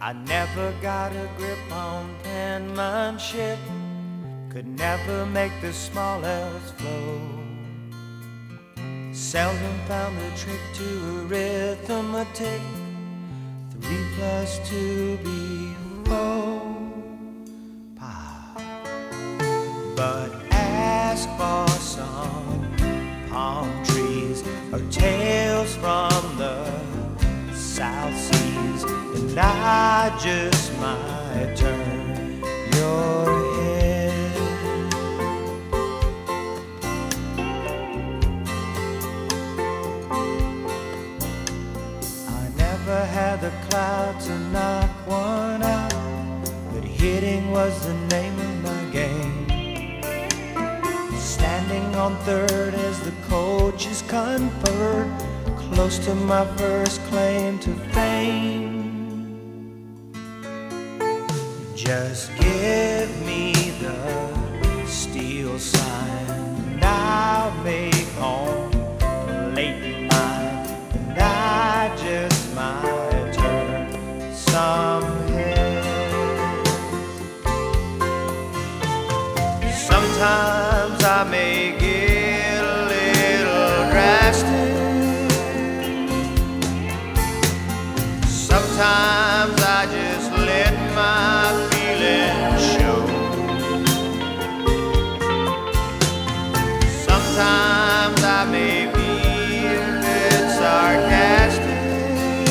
I never got a grip on penmanship, could never make the smallest flow. Seldom found the trick to arithmetic, 3 + 2 = 4. But ask for some palm trees or tales from the South Seas, and I just might turn your head. I never had the clout to knock one out, but hitting was the name of my game. Standing on third as the coaches conferred, close to my first claim to fame. Just give me the steel sign, and I'll make home late night, and I just might turn some heads. Sometimes I may get a little drastic, sometimes I just let my feelings show. Sometimes I may be a bit sarcastic,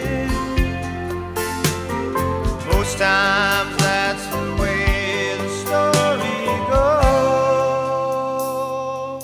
most times that's the way the story goes.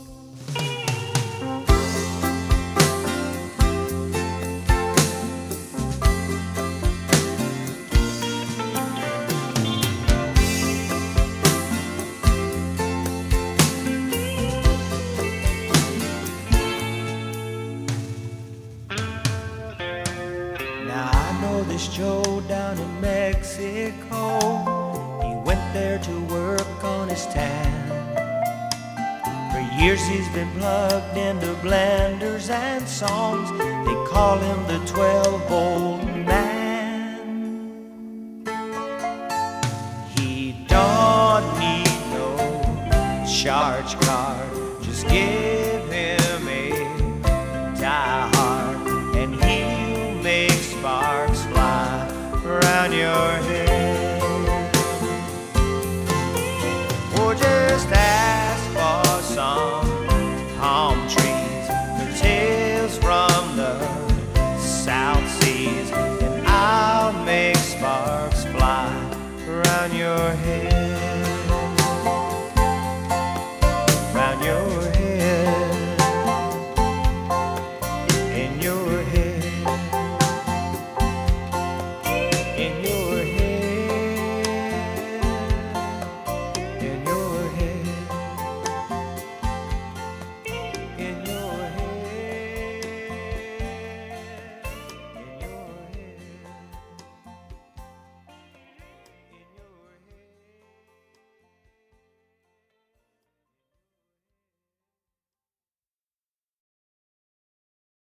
Now I know this Joe down in Mexico, he went there to work on his tan. For years he's been plugged into blenders and songs, they call him the 12-volt man. He don't need no charge card, just give him a die-hard, and he'll make sparks fly around your head. Or just ask for some palm trees or tales from the South Seas, and I'll make sparks fly around your head.